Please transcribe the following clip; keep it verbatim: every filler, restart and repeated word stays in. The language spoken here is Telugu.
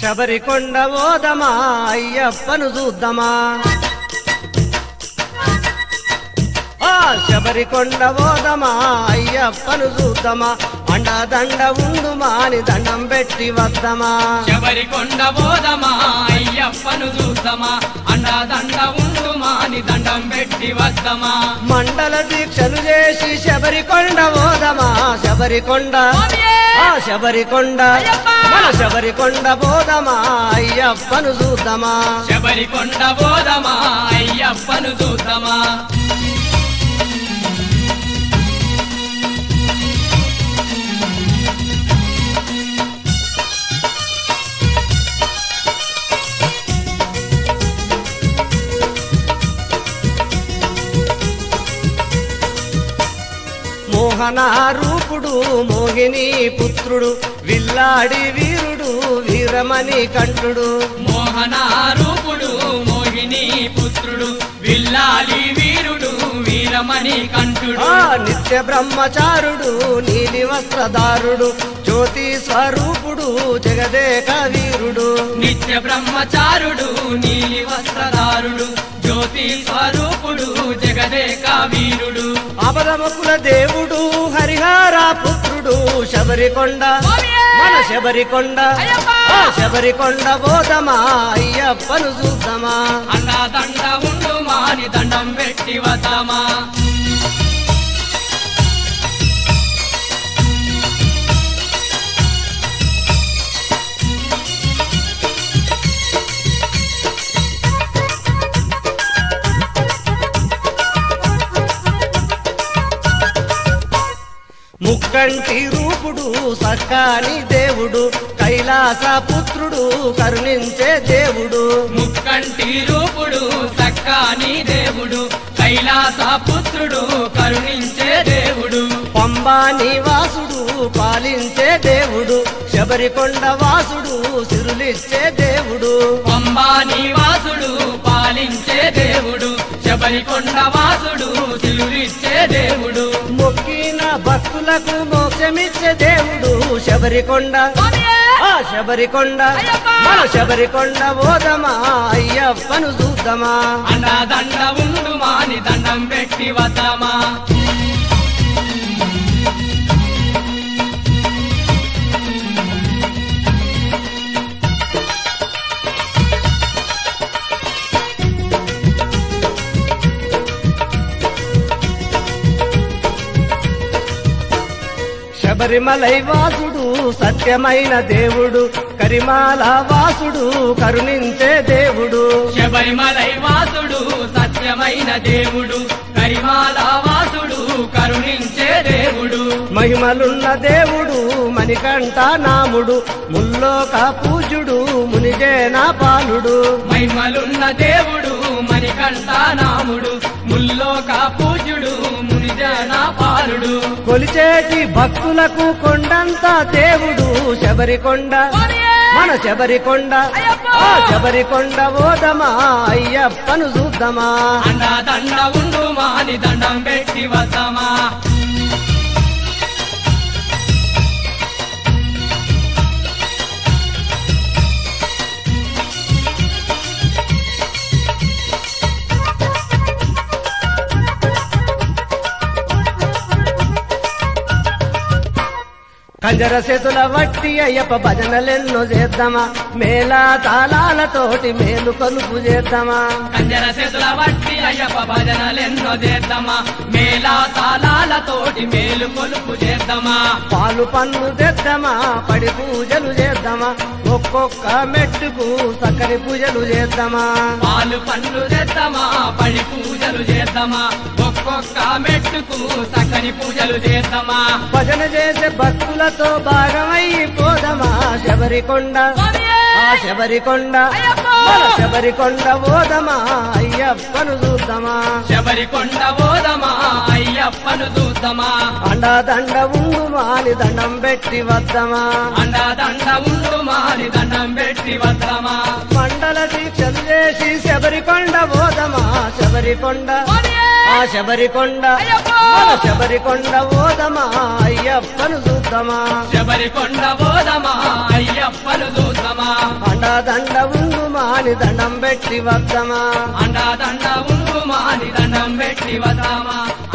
శబరికొండ ఓదమా అయ్యప్పను చూద్దామా ఆ శబరికొండ ఓదమా అయ్యప్పను చూద్దామా అండదండ ఉండుమా అని దండం పెట్టి వద్దమా శబరికొండ ఓదమా అయ్యప్పను చూద్దామా అండదండ ఉండుమా అని దండం పెట్టి వద్దమా మండల దీక్షలు చేసి శబరికొండ ఓదమా శబరికొండ ఆ శబరికొండ మన శబరికొండ ఓదమా అయ్యప్పను చూద్దామా శబరికొండ ఓదమా అయ్యప్పను చూద్దామా మోహన రూపుడు మోహిని పుత్రుడు విల్లాడి వీరుడు వీరమణి కంఠుడు మోహన రూపుడు మోహిని పుత్రుడు విల్లాలి వీరుడు వీరమణి కంఠుడు ఆ నిత్య బ్రహ్మచారుడు నీలి వస్త్రధారుడు జ్యోతి స్వరూపుడు జగదేక వీరుడు నిత్య బ్రహ్మచారుడు నీలి వస్త్రధారుడు జ్యోతి స్వరూపుడు జగదేక వీరుడు అపరముకుల దేవుడు హరిహర పుత్రుడు శబరికొండ మన శబరికొండ ఆ శబరికొండ ఓదమా అయ్యప్పను చూద్దామా అన్నదండ ఉండుమా అని దండం పెట్టి వద్దమా ముక్కంటి రూపుడు సక్కాని దేవుడు కైలాస పుత్రుడు కరుణించే దేవుడు ముక్కంటి రూపుడు సక్కాని దేవుడు కైలాస పుత్రుడు కరుణించే దేవుడు పంబా నివాసుడు పాలించే దేవుడు శబరికొండ వాసుడు సిరులిచ్చే దేవుడు పంబా నివాసుడు పాలించే దేవుడు శబరికొండ వాసుడు సిలువిచ్చే దేవుడు మొక్కిన భక్తులకు మోక్షమిచ్చే దేవుడు శబరికొండ ఆ శబరికొండ మన శబరికొండ ఓదమా అయ్యప్పను చూద్దామా అండదండ ఉండుమా అని దండం పెట్టి వద్దమా శబరిమలై వాసుడు సత్యమైన దేవుడు కరిమాల వాసుడు కరుణించే దేవుడు శబరిమలై వాసుడు సత్యమైన దేవుడు కరిమాల వాసుడు కరుణించే దేవుడు మహిమలున్న దేవుడు మణికంఠ నాముడు ముల్లోక పూజ్యుడు మునిజేన పాలుడు మహిమలున్న దేవుడు మణికంఠ నాముడు ముల్లోక పూజ్యుడు మునిజన పాలుడు కొలిచేటి భక్తులకు కొండంత దేవుడు శబరికొండ మన శబరికొండ ఆ శబరికొండ ఓదమా అయ్యప్పను చూద్దామా అండదండ ఉండుమా అని దండం పెట్టి వద్దమా కంజర చేతుల వట్టి అయ్యప్ప భజనలెన్నో చేద్దామా మేళా తాళాలతోటి మేలు కొలుపు చేద్దామా కంజర చేతుల వట్టి అయ్యప్ప భజనలెన్నో చేద్దామా మేళా తాళాలతోటి మేలు కొలుపు చేద్దామా పాలు పన్ను తెద్దామా పడి పూజలు చేద్దామా ఒక్కొక్క మెట్టుకు సక్కరి పూజలు చేద్దామా పాలు పండ్లు చేద్దామా పడి పూజలు చేద్దామా ఒక్కొక్క మెట్టుకు సక్కని పూజలు చేద్దామా భజన చేసే భక్తులతో భాగమైపోదమా శబరికొండ ఆ శబరికొండ మన శబరికొండ ఓదమా అయ్యప్పను చూద్దామా శబరికొండ ఓదమా అయ్యప్పను చూద్దామా అండదండ ఉండుమా అని దండం పెట్టి వద్దమా అండదండ ఉండుమా అని దండం పెట్టి వద్దమా మండల దీక్షలు చేసి శబరికొండ ఓదమా శబరికొండ ఆ శబరికొండ అయ్యప్ప! మన శబరికొండ ఓదమా అయ్యప్పను చూద్దామా శబరికొండ బోధమా అయ్యప్పను చూద్దామా అండా దండ ఉండు మాని దండం పెట్టి వద్దమా అండా దండ ఉండు మాని దండం పెట్టి వదామా